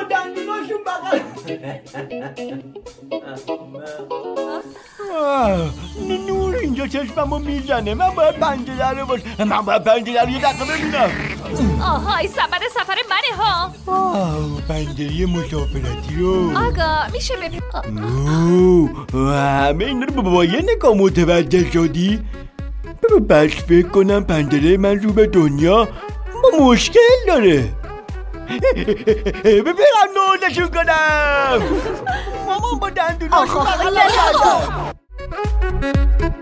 با دندوناشون بغل. نور اینجا چشممو میزنه. من باید پنجره رو یه دقیقه ببینم. آهای سفر منه ها. پنجره مسافرتی رو. آقا میشه همه اینا رو با یه نگاه متوجه شدی؟ بس فکر کنم پنجره من رو به دنیا با مشکل داره. برم نوزشون کنم. مامان با دندوناشون بغل نکردم.